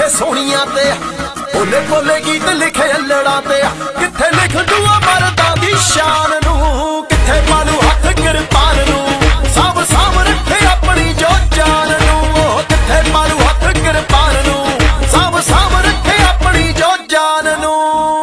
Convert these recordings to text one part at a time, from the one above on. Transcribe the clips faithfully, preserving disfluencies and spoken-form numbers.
सोहणियां ते बोले बोले गीत लिखे अल्लड़ां ते किथे लिख दूआ मर्दां दी शान नू किथे पालू हथ किरपान नू साब साब रखे अपनी जो जान नू किथे पालू हथ किरपान नू साब साब रखे अपनी जो जान नू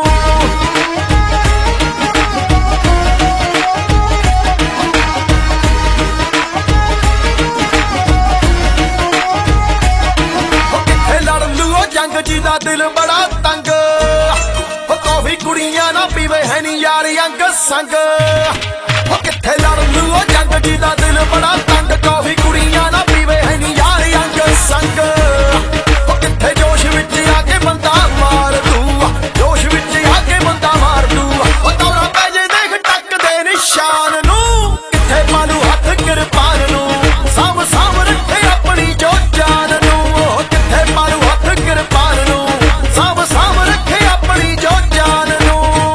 जंग जिदा दिल बड़ा तंग कॉफी कुड़ियां ना पीवे है नी यार अंग संग किथे लड़ लू जंग जिदा दिल बड़ा तंग कॉफी कुड़ियां ना पीवे है नी यार अंग संग किथे जोश विच आके बंदा मार दू जोश विच आके बंदा मार दू दौरा पै जे देख टक दे निशान नू किथे पालू हथ किरपान नू साम साम रखे अपनी जो जान नू किथे पालू हथ किरपान नू साम साम रखे अपनी जो जान नू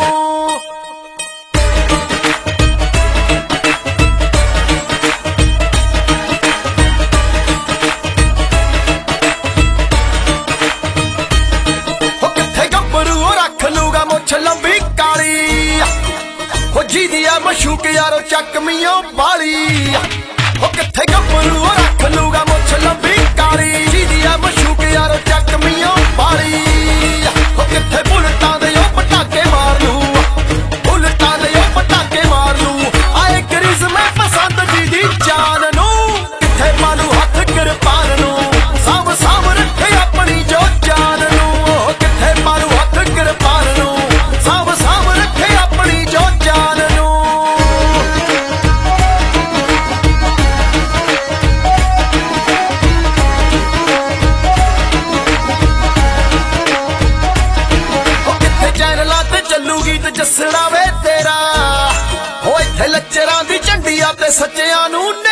किथे गब्बरू रख लूगा मुछ लंबी काली जी दिया मशूक यारो चक मियों बाली किथे गब्बरू रख लूगा मुछ लंबी काली जी दिया मशूक यारो चक मियों बाली किथे बुलटां दे ओ पटाके मार लू बुलटां दे ओ पटाके मार लू आए करिज में पसंद जी दी जान नू किथे पालू हथ किरपान नू साम साम रखे अपनी जो जान नू किथे पालू हथ किरपान नू साम साम रखे अपनी जो जान नू चैनलां ते चलूगी ते जसड़ा वे तेरा हो इत्थे लच्चरां दी झंडी आ ते सच्चियां नू